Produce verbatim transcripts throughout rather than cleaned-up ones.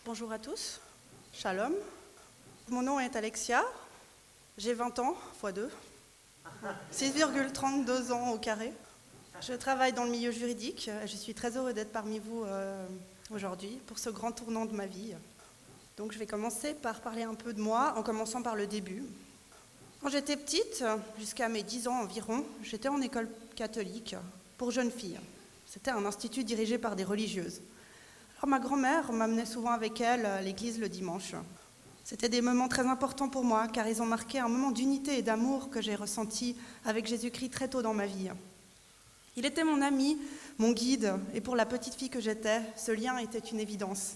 Bonjour à tous, shalom. Mon nom est Alexia, j'ai vingt ans, fois deux, six virgule trente-deux ans au carré. Je travaille dans le milieu juridique, je suis très heureux d'être parmi vous euh, aujourd'hui pour ce grand tournant de ma vie. Donc je vais commencer par parler un peu de moi, en commençant par le début. Quand j'étais petite, jusqu'à mes dix ans environ, j'étais en école catholique pour jeunes filles. C'était un institut dirigé par des religieuses. Alors ma grand-mère m'amenait souvent avec elle à l'église le dimanche. C'était des moments très importants pour moi, car ils ont marqué un moment d'unité et d'amour que j'ai ressenti avec Jésus-Christ très tôt dans ma vie. Il était mon ami, mon guide, et pour la petite fille que j'étais, ce lien était une évidence.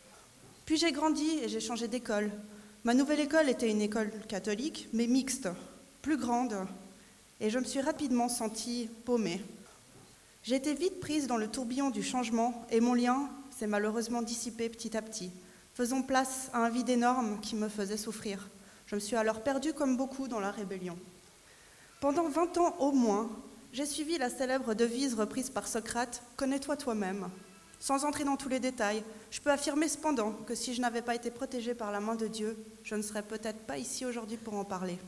Puis j'ai grandi et j'ai changé d'école. Ma nouvelle école était une école catholique, mais mixte, plus grande, et je me suis rapidement sentie paumée. J'ai été vite prise dans le tourbillon du changement, et mon lien s'est malheureusement dissipé petit à petit, faisant place à un vide énorme qui me faisait souffrir. Je me suis alors perdue comme beaucoup dans la rébellion. Pendant vingt ans au moins, j'ai suivi la célèbre devise reprise par Socrate « Connais-toi toi-même ». Sans entrer dans tous les détails, je peux affirmer cependant que si je n'avais pas été protégée par la main de Dieu, je ne serais peut-être pas ici aujourd'hui pour en parler.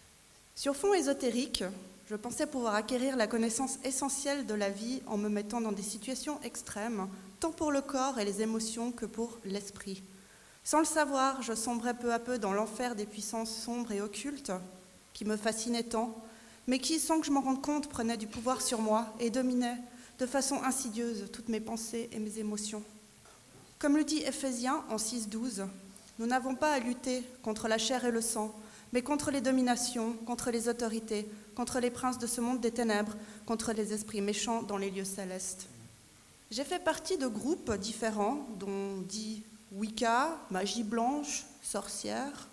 Sur fond ésotérique, je pensais pouvoir acquérir la connaissance essentielle de la vie en me mettant dans des situations extrêmes, tant pour le corps et les émotions que pour l'esprit. Sans le savoir, je sombrais peu à peu dans l'enfer des puissances sombres et occultes qui me fascinaient tant, mais qui, sans que je m'en rende compte, prenaient du pouvoir sur moi et dominaient de façon insidieuse toutes mes pensées et mes émotions. Comme le dit Éphésiens en six douze, nous n'avons pas à lutter contre la chair et le sang, mais contre les dominations, contre les autorités, contre les princes de ce monde des ténèbres, contre les esprits méchants dans les lieux célestes. J'ai fait partie de groupes différents, dont dit Wicca, magie blanche, sorcière,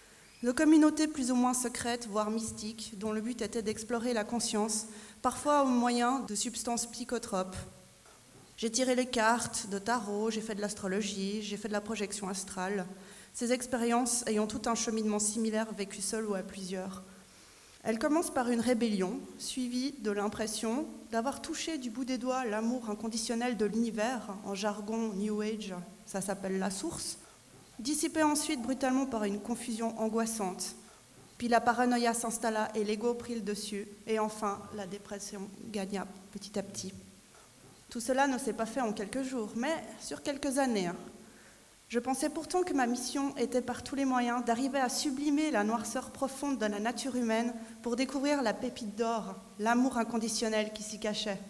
de communautés plus ou moins secrètes, voire mystiques, dont le but était d'explorer la conscience, parfois au moyen de substances psychotropes. J'ai tiré les cartes de tarot, j'ai fait de l'astrologie, j'ai fait de la projection astrale, ces expériences ayant tout un cheminement similaire vécu seul ou à plusieurs. Elle commence par une rébellion, suivie de l'impression d'avoir touché du bout des doigts l'amour inconditionnel de l'univers, en jargon New Age, ça s'appelle la source, dissipée ensuite brutalement par une confusion angoissante. Puis la paranoïa s'installa et l'ego prit le dessus, et enfin la dépression gagna petit à petit. Tout cela ne s'est pas fait en quelques jours, mais sur quelques années. Je pensais pourtant que ma mission était par tous les moyens d'arriver à sublimer la noirceur profonde de la nature humaine pour découvrir la pépite d'or, l'amour inconditionnel qui s'y cachait.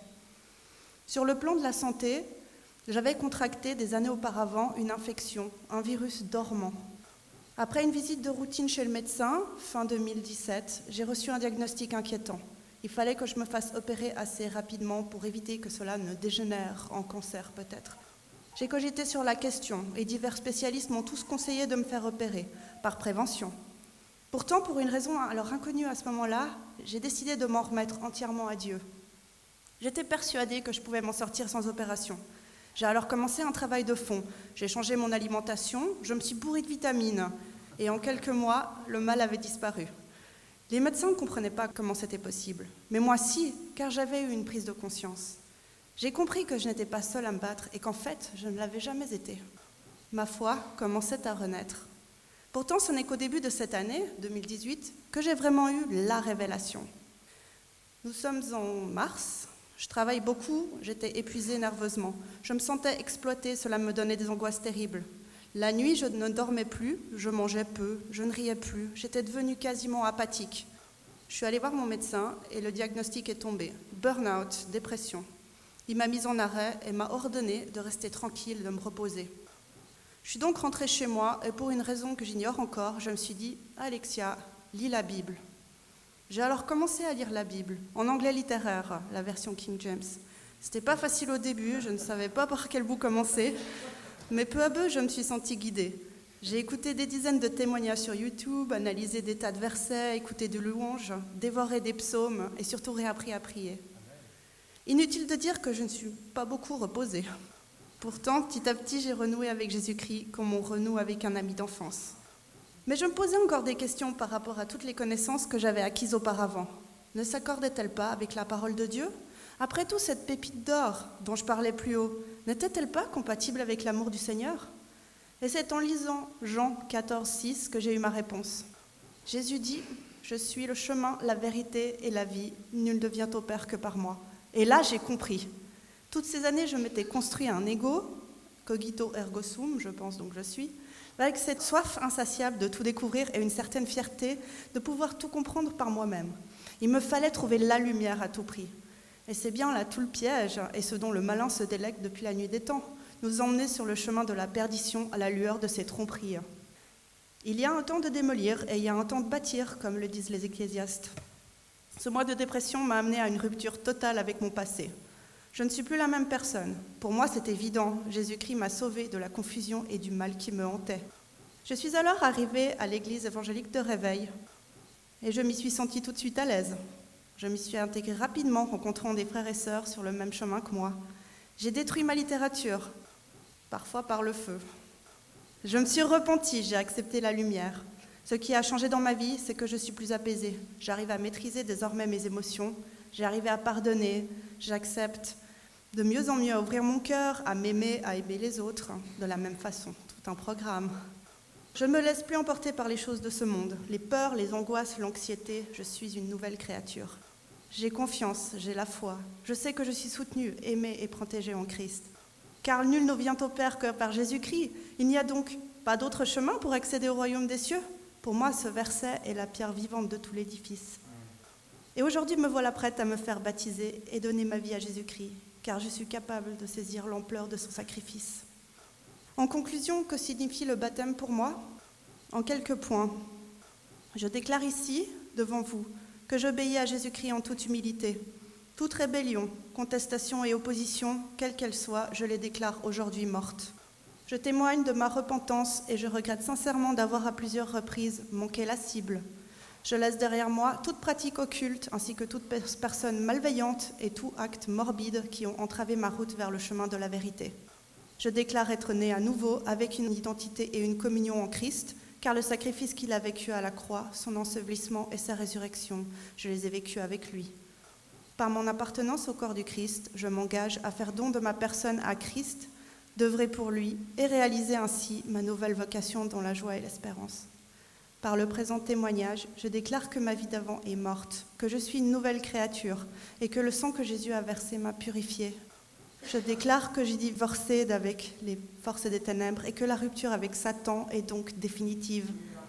Sur le plan de la santé, j'avais contracté des années auparavant une infection, un virus dormant. Après une visite de routine chez le médecin, fin deux mille dix-sept, j'ai reçu un diagnostic inquiétant. Il fallait que je me fasse opérer assez rapidement pour éviter que cela ne dégénère en cancer peut-être. J'ai cogité sur la question et divers spécialistes m'ont tous conseillé de me faire opérer, par prévention. Pourtant, pour une raison alors inconnue à ce moment-là, j'ai décidé de m'en remettre entièrement à Dieu. J'étais persuadée que je pouvais m'en sortir sans opération. J'ai alors commencé un travail de fond. J'ai changé mon alimentation, je me suis bourrée de vitamines. Et en quelques mois, le mal avait disparu. Les médecins ne comprenaient pas comment c'était possible. Mais moi si, car j'avais eu une prise de conscience. J'ai compris que je n'étais pas seule à me battre et qu'en fait, je ne l'avais jamais été. Ma foi commençait à renaître. Pourtant, ce n'est qu'au début de cette année, deux mille dix-huit, que j'ai vraiment eu la révélation. Nous sommes en mars. Je travaille beaucoup, j'étais épuisée nerveusement. Je me sentais exploitée, cela me donnait des angoisses terribles. La nuit, je ne dormais plus, je mangeais peu, je ne riais plus, j'étais devenue quasiment apathique. Je suis allée voir mon médecin et le diagnostic est tombé. Burn-out, dépression. Il m'a mise en arrêt et m'a ordonné de rester tranquille, de me reposer. Je suis donc rentrée chez moi et pour une raison que j'ignore encore, je me suis dit « Alexia, lis la Bible ». J'ai alors commencé à lire la Bible, en anglais littéraire, la version King James. C'était pas facile au début, je ne savais pas par quel bout commencer, mais peu à peu, je me suis sentie guidée. J'ai écouté des dizaines de témoignages sur YouTube, analysé des tas de versets, écouté de louanges, dévoré des psaumes et surtout réappris à prier. Inutile de dire que je ne suis pas beaucoup reposée. Pourtant, petit à petit, j'ai renoué avec Jésus-Christ comme on renoue avec un ami d'enfance. Mais je me posais encore des questions par rapport à toutes les connaissances que j'avais acquises auparavant. Ne s'accordait-elle pas avec la parole de Dieu ? Après tout, cette pépite d'or dont je parlais plus haut, n'était-elle pas compatible avec l'amour du Seigneur ? Et c'est en lisant Jean quatorze, six que j'ai eu ma réponse. Jésus dit « Je suis le chemin, la vérité et la vie. Nul ne vient au Père que par moi. » Et là, j'ai compris. Toutes ces années, je m'étais construit un ego, cogito ergo sum, je pense donc je suis, avec cette soif insatiable de tout découvrir et une certaine fierté de pouvoir tout comprendre par moi-même. Il me fallait trouver la lumière à tout prix. Et c'est bien là tout le piège, et ce dont le malin se délecte depuis la nuit des temps, nous emmener sur le chemin de la perdition à la lueur de ses tromperies. Il y a un temps de démolir et il y a un temps de bâtir, comme le disent les ecclésiastes. Ce mois de dépression m'a amené à une rupture totale avec mon passé. Je ne suis plus la même personne. Pour moi, c'est évident. Jésus-Christ m'a sauvée de la confusion et du mal qui me hantait. Je suis alors arrivée à l'église évangélique de Réveil et je m'y suis sentie tout de suite à l'aise. Je m'y suis intégrée rapidement, rencontrant des frères et sœurs sur le même chemin que moi. J'ai détruit ma littérature, parfois par le feu. Je me suis repentie, j'ai accepté la lumière. Ce qui a changé dans ma vie, c'est que je suis plus apaisée. J'arrive à maîtriser désormais mes émotions. J'ai arrivé à pardonner. J'accepte de mieux en mieux à ouvrir mon cœur, à m'aimer, à aimer les autres, de la même façon. Tout un programme. Je ne me laisse plus emporter par les choses de ce monde. Les peurs, les angoisses, l'anxiété. Je suis une nouvelle créature. J'ai confiance, j'ai la foi. Je sais que je suis soutenue, aimée et protégée en Christ. Car nul ne vient au Père que par Jésus-Christ. Il n'y a donc pas d'autre chemin pour accéder au royaume des cieux. Pour moi, ce verset est la pierre vivante de tout l'édifice. Et aujourd'hui, me voilà prête à me faire baptiser et donner ma vie à Jésus-Christ, car je suis capable de saisir l'ampleur de son sacrifice. En conclusion, que signifie le baptême pour moi ? En quelques points. Je déclare ici, devant vous, que j'obéis à Jésus-Christ en toute humilité. Toute rébellion, contestation et opposition, quelle qu'elle soit, je les déclare aujourd'hui mortes. Je témoigne de ma repentance et je regrette sincèrement d'avoir à plusieurs reprises manqué la cible. Je laisse derrière moi toute pratique occulte ainsi que toute personne malveillante et tout acte morbide qui ont entravé ma route vers le chemin de la vérité. Je déclare être né à nouveau avec une identité et une communion en Christ, car le sacrifice qu'il a vécu à la croix, son ensevelissement et sa résurrection, je les ai vécus avec lui. Par mon appartenance au corps du Christ, je m'engage à faire don de ma personne à Christ, d'œuvrer pour lui et réaliser ainsi ma nouvelle vocation dans la joie et l'espérance. Par le présent témoignage, je déclare que ma vie d'avant est morte, que je suis une nouvelle créature et que le sang que Jésus a versé m'a purifiée. Je déclare que j'ai divorcé d'avec les forces des ténèbres et que la rupture avec Satan est donc définitive.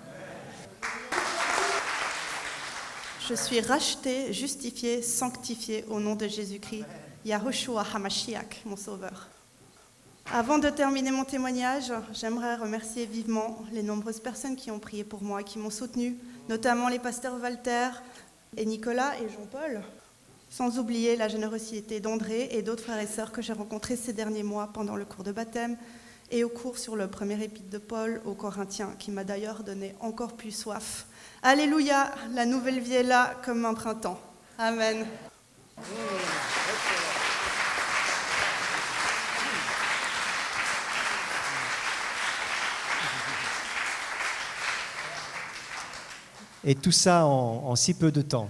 Je suis rachetée, justifiée, sanctifiée au nom de Jésus-Christ, Yahushua HaMashiach, mon sauveur. Avant de terminer mon témoignage, j'aimerais remercier vivement les nombreuses personnes qui ont prié pour moi et qui m'ont soutenue, notamment les pasteurs Walter et Nicolas et Jean-Paul, sans oublier la générosité d'André et d'autres frères et sœurs que j'ai rencontrés ces derniers mois pendant le cours de baptême et au cours sur le premier épître de Paul aux Corinthiens, qui m'a d'ailleurs donné encore plus soif. Alléluia, la nouvelle vie est là comme un printemps. Amen. Et tout ça en, en si peu de temps.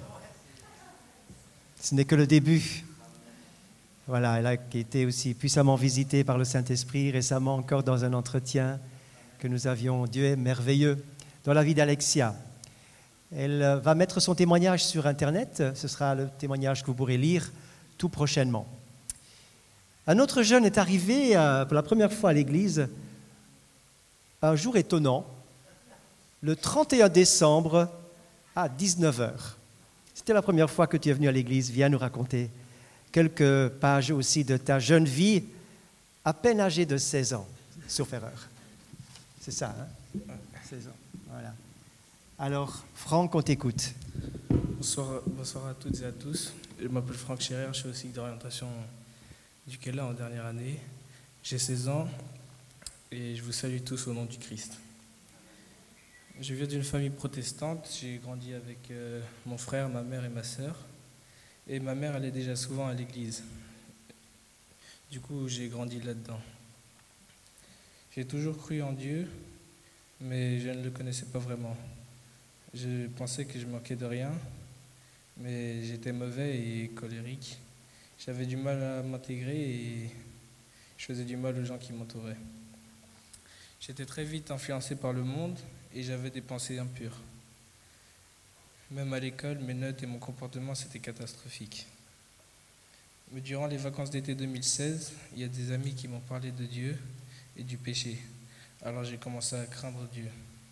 Ce n'est que le début. Voilà, elle a été aussi puissamment visitée par le Saint-Esprit, récemment encore dans un entretien que nous avions. Dieu est merveilleux dans la vie d'Alexia. Elle va mettre son témoignage sur Internet. Ce sera le témoignage que vous pourrez lire tout prochainement. Un autre jeune est arrivé euh, pour la première fois à l'église un jour étonnant, le trente et un décembre à dix-neuf heures. C'était la première fois que tu es venu à l'église. Viens nous raconter quelques pages aussi de ta jeune vie, à peine âgée de seize ans, sauf erreur. C'est ça, hein? seize ans, voilà. Alors, Franck, on t'écoute. Bonsoir, bonsoir à toutes et à tous. Je m'appelle Franck Scherer, je suis aussi d'orientation du Kela en dernière année. J'ai seize ans et je vous salue tous au nom du Christ. Je viens d'une famille protestante, j'ai grandi avec euh, mon frère, ma mère et ma sœur. Et ma mère allait déjà souvent à l'église. Du coup, j'ai grandi là-dedans. J'ai toujours cru en Dieu, mais je ne le connaissais pas vraiment. Je pensais que je manquais de rien, mais j'étais mauvais et colérique. J'avais du mal à m'intégrer et je faisais du mal aux gens qui m'entouraient. J'étais très vite influencé par le monde et j'avais des pensées impures. Même à l'école, mes notes et mon comportement, c'était catastrophique. Mais durant les vacances d'été deux mille seize, il y a des amis qui m'ont parlé de Dieu et du péché. Alors j'ai commencé à craindre Dieu.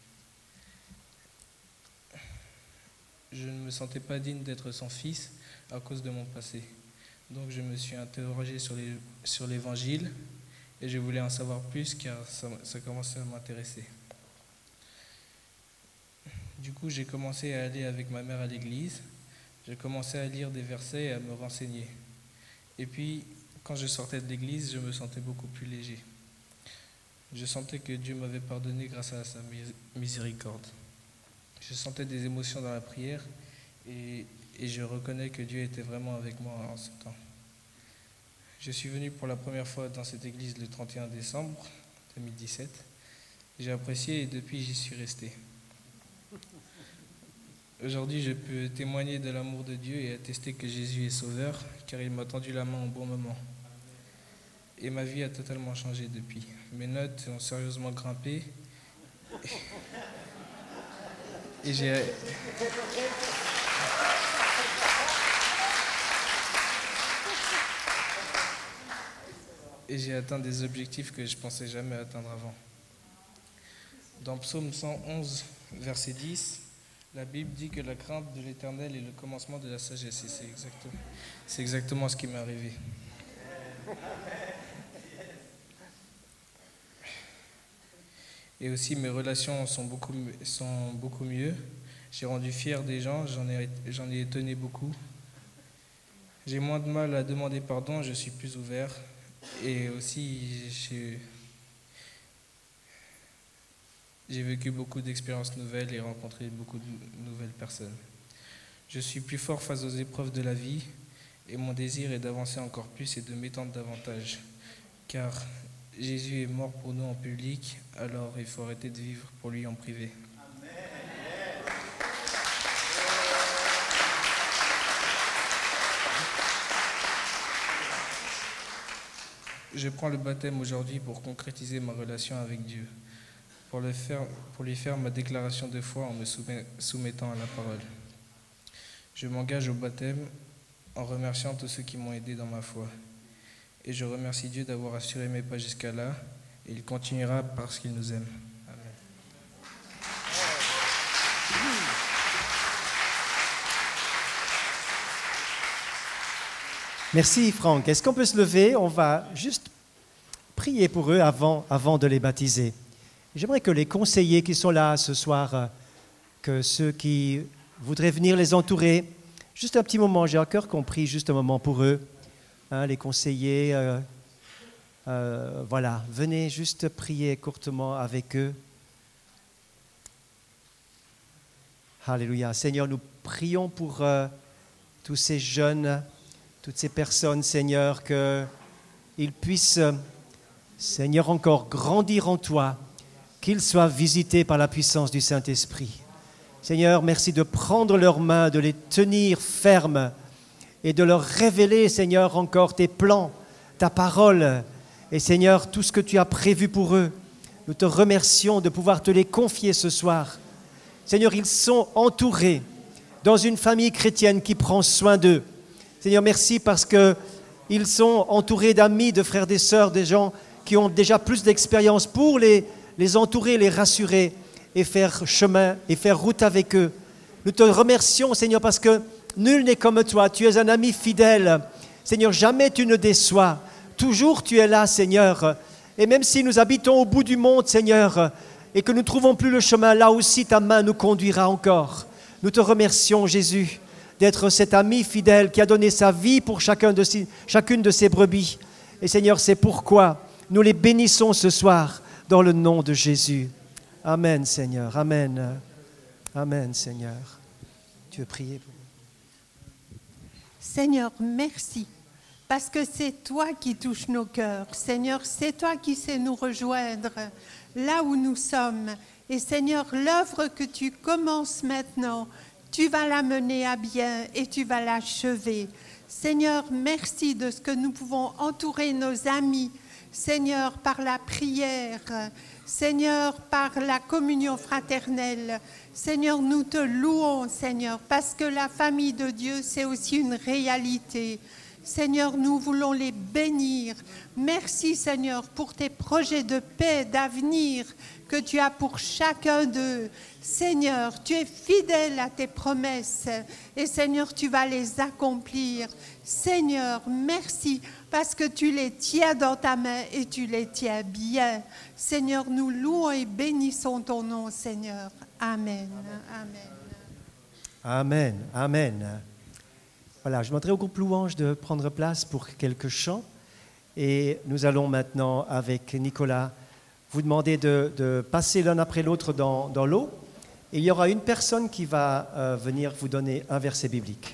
Je ne me sentais pas digne d'être son fils à cause de mon passé. Donc je me suis interrogé sur, les, sur l'évangile et je voulais en savoir plus car ça, ça commençait à m'intéresser. Du coup, j'ai commencé à aller avec ma mère à l'église. J'ai commencé à lire des versets et à me renseigner. Et puis, quand je sortais de l'église, je me sentais beaucoup plus léger. Je sentais que Dieu m'avait pardonné grâce à sa miséricorde. Je sentais des émotions dans la prière et, et je reconnais que Dieu était vraiment avec moi en ce temps. Je suis venu pour la première fois dans cette église le trente et un décembre deux mille dix-sept. J'ai apprécié et depuis j'y suis resté. Aujourd'hui, je peux témoigner de l'amour de Dieu et attester que Jésus est sauveur, car il m'a tendu la main au bon moment. Et ma vie a totalement changé depuis. Mes notes ont sérieusement grimpé. Et j'ai... Et j'ai atteint des objectifs que je ne pensais jamais atteindre avant. Dans Psaume cent onze, verset dix, la Bible dit que la crainte de l'Éternel est le commencement de la sagesse. Et c'est exactement, c'est exactement ce qui m'est arrivé. Et aussi, mes relations sont beaucoup, sont beaucoup mieux. J'ai rendu fier des gens, j'en ai, j'en ai étonné beaucoup. J'ai moins de mal à demander pardon, je suis plus ouvert. Et aussi, j'ai, j'ai vécu beaucoup d'expériences nouvelles et rencontré beaucoup de nouvelles personnes. Je suis plus fort face aux épreuves de la vie et mon désir est d'avancer encore plus et de m'étendre davantage. Car Jésus est mort pour nous en public, alors il faut arrêter de vivre pour lui en privé. Je prends le baptême aujourd'hui pour concrétiser ma relation avec Dieu, pour, le faire, pour lui faire ma déclaration de foi en me soumettant à la parole. Je m'engage au baptême en remerciant tous ceux qui m'ont aidé dans ma foi. Et je remercie Dieu d'avoir assuré mes pas jusqu'à là, et il continuera parce qu'il nous aime. Amen. Merci Franck. Est-ce qu'on peut se lever? On va juste prier pour eux avant, avant de les baptiser. J'aimerais que les conseillers qui sont là ce soir, que ceux qui voudraient venir les entourer, juste un petit moment, j'ai à cœur qu'on prie juste un moment pour eux. Hein, les conseillers, euh, euh, voilà, venez juste prier courtement avec eux. Alléluia. Seigneur, nous prions pour euh, tous ces jeunes, toutes ces personnes, Seigneur, qu'ils puissent, Seigneur, encore grandir en toi, qu'ils soient visités par la puissance du Saint-Esprit. Seigneur, merci de prendre leurs mains, de les tenir fermes et de leur révéler, Seigneur, encore tes plans, ta parole et, Seigneur, tout ce que tu as prévu pour eux. Nous te remercions de pouvoir te les confier ce soir. Seigneur, ils sont entourés dans une famille chrétienne qui prend soin d'eux. Seigneur, merci parce qu'ils sont entourés d'amis, de frères et sœurs, des gens qui ont déjà plus d'expérience pour les, les entourer, les rassurer et faire chemin et faire route avec eux. Nous te remercions, Seigneur, parce que nul n'est comme toi. Tu es un ami fidèle. Seigneur, jamais tu ne déçois. Toujours tu es là, Seigneur. Et même si nous habitons au bout du monde, Seigneur, et que nous ne trouvons plus le chemin, là aussi ta main nous conduira encore. Nous te remercions, Jésus, d'être cet ami fidèle qui a donné sa vie pour chacun de ses, chacune de ses brebis. Et Seigneur, c'est pourquoi nous les bénissons ce soir dans le nom de Jésus. Amen, Seigneur. Amen. Amen, Seigneur. Tu veux prier pour nous? Seigneur, merci, parce que c'est toi qui touches nos cœurs. Seigneur, c'est toi qui sais nous rejoindre là où nous sommes. Et Seigneur, l'œuvre que tu commences maintenant, tu vas la mener à bien et tu vas l'achever. Seigneur, merci de ce que nous pouvons entourer nos amis, Seigneur, par la prière. Seigneur, par la communion fraternelle. Seigneur, nous te louons, Seigneur, parce que la famille de Dieu, c'est aussi une réalité. Seigneur, nous voulons les bénir. Merci, Seigneur, pour tes projets de paix, d'avenir que tu as pour chacun d'eux. Seigneur, tu es fidèle à tes promesses et Seigneur, tu vas les accomplir. Seigneur, merci parce que tu les tiens dans ta main et tu les tiens bien. Seigneur, nous louons et bénissons ton nom, Seigneur. Amen. Amen. Amen. Amen. Voilà, je demanderai au groupe Louange de prendre place pour quelques chants. Et nous allons maintenant, avec Nicolas, vous demander de, de passer l'un après l'autre dans, dans l'eau. Et il y aura une personne qui va euh, venir vous donner un verset biblique.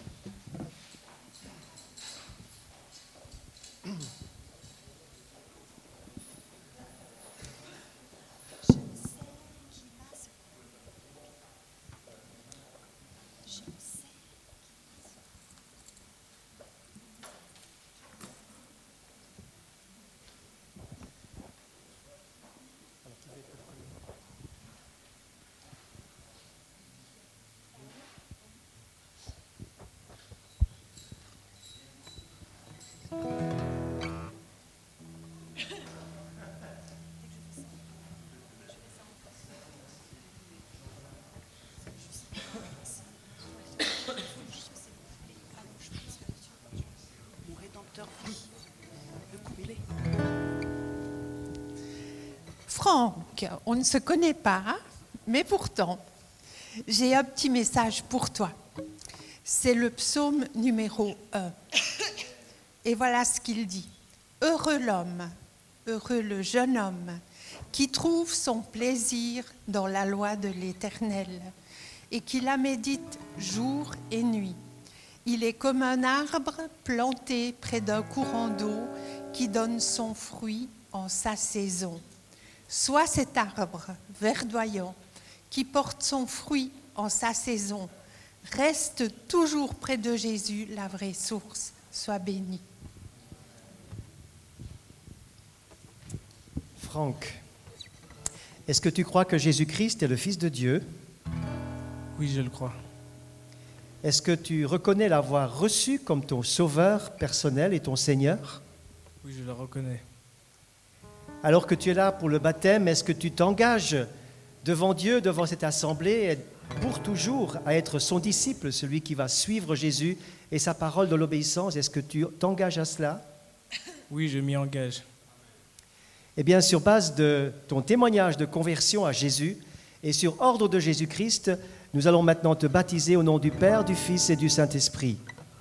Franck, on ne se connaît pas, mais pourtant, j'ai un petit message pour toi. C'est le psaume numéro un. Et voilà ce qu'il dit. Heureux l'homme, heureux le jeune homme, qui trouve son plaisir dans la loi de l'Éternel et qui la médite jour et nuit. Il est comme un arbre planté près d'un courant d'eau qui donne son fruit en sa saison. Sois cet arbre verdoyant qui porte son fruit en sa saison. Reste toujours près de Jésus, la vraie source. Sois béni. Franck, est-ce que tu crois que Jésus-Christ est le Fils de Dieu? Oui, je le crois. Est-ce que tu reconnais l'avoir reçu comme ton sauveur personnel et ton Seigneur? Oui, je le reconnais. Alors que tu es là pour le baptême, est-ce que tu t'engages devant Dieu, devant cette assemblée, pour toujours à être son disciple, celui qui va suivre Jésus et sa parole dans l'obéissance? Est-ce que tu t'engages à cela? Oui, je m'y engage. Eh bien, sur base de ton témoignage de conversion à Jésus et sur ordre de Jésus-Christ, nous allons maintenant te baptiser au nom du Père, du Fils et du Saint-Esprit.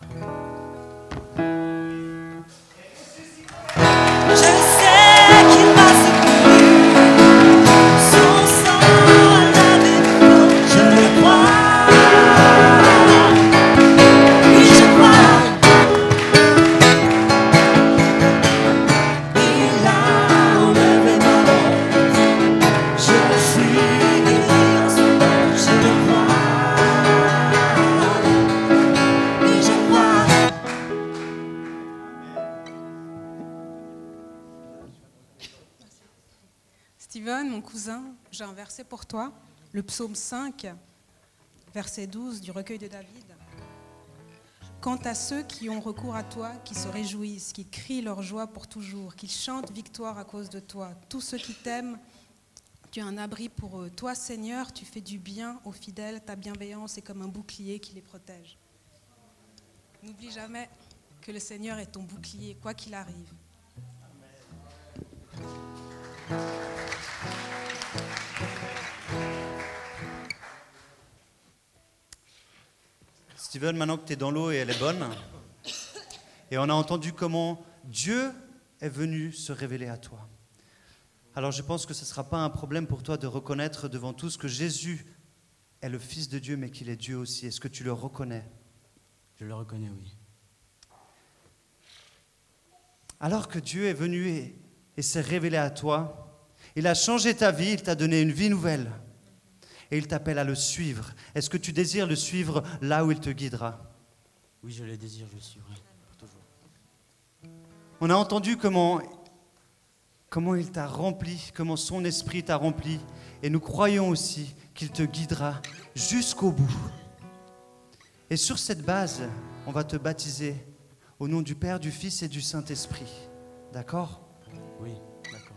Steven, mon cousin, j'ai un verset pour toi, le psaume cinq, verset douze du recueil de David. Quant à ceux qui ont recours à toi, qui se réjouissent, qui crient leur joie pour toujours, qui chantent victoire à cause de toi, tous ceux qui t'aiment, tu es un abri pour eux. Toi, Seigneur, tu fais du bien aux fidèles, ta bienveillance est comme un bouclier qui les protège. N'oublie jamais que le Seigneur est ton bouclier, quoi qu'il arrive. Steven, maintenant que tu es dans l'eau et elle est bonne, et on a entendu comment Dieu est venu se révéler à toi. Alors je pense que ce ne sera pas un problème pour toi de reconnaître devant tous que Jésus est le Fils de Dieu, mais qu'il est Dieu aussi. Est-ce que tu le reconnais? Je le reconnais, oui. Alors que Dieu est venu et, et s'est révélé à toi, il a changé ta vie, il t'a donné une vie nouvelle. Et il t'appelle à le suivre. Est-ce que tu désires le suivre là où il te guidera? Oui, je le désire, je le suivrai pour toujours. On a entendu comment, comment il t'a rempli, comment son esprit t'a rempli. Et nous croyons aussi qu'il te guidera jusqu'au bout. Et sur cette base, on va te baptiser au nom du Père, du Fils et du Saint-Esprit. D'accord ? Oui, d'accord.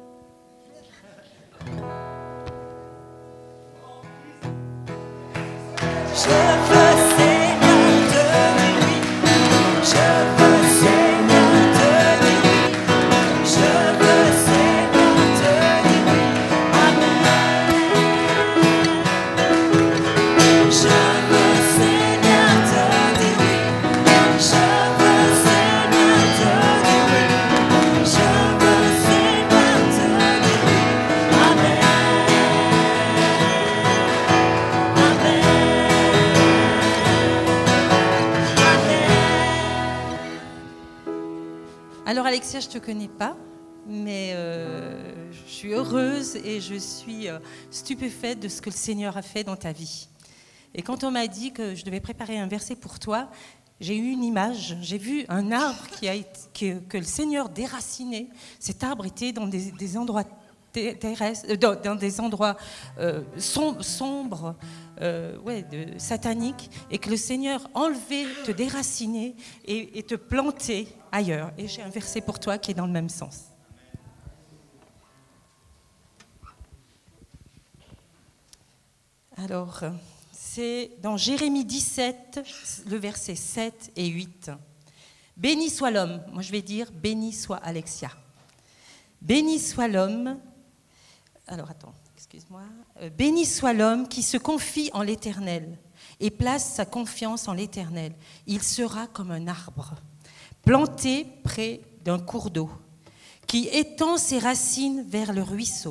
Je veux Seigneur te dire oui. Je veux Seigneur te dire oui. Je veux Seigneur te dire oui. Amen. Je veux Seigneur te dire oui. Je veux Seigneur te dire oui. Je veux Seigneur te dire oui. Amen. Alors Alexia, je ne te connais pas, mais euh, je suis heureuse et je suis euh, stupéfaite de ce que le Seigneur a fait dans ta vie. Et quand on m'a dit que je devais préparer un verset pour toi, j'ai eu une image, j'ai vu un arbre qui a été, que, que le Seigneur déracinait. Cet arbre était dans des, des endroits terrestres, euh, dans, dans des endroits euh, sombres, sombres euh, ouais, de, sataniques, et que le Seigneur enlevait, te déracinait et, et te plantait ailleurs. Et j'ai un verset pour toi qui est dans le même sens. Alors, c'est dans Jérémie dix-sept, le verset sept et huit. Béni soit l'homme, moi je vais dire béni soit Alexia. Béni soit l'homme, alors attends, excuse-moi. Euh, béni soit l'homme qui se confie en l'Éternel et place sa confiance en l'Éternel. Il sera comme un arbre planté près d'un cours d'eau, qui étend ses racines vers le ruisseau.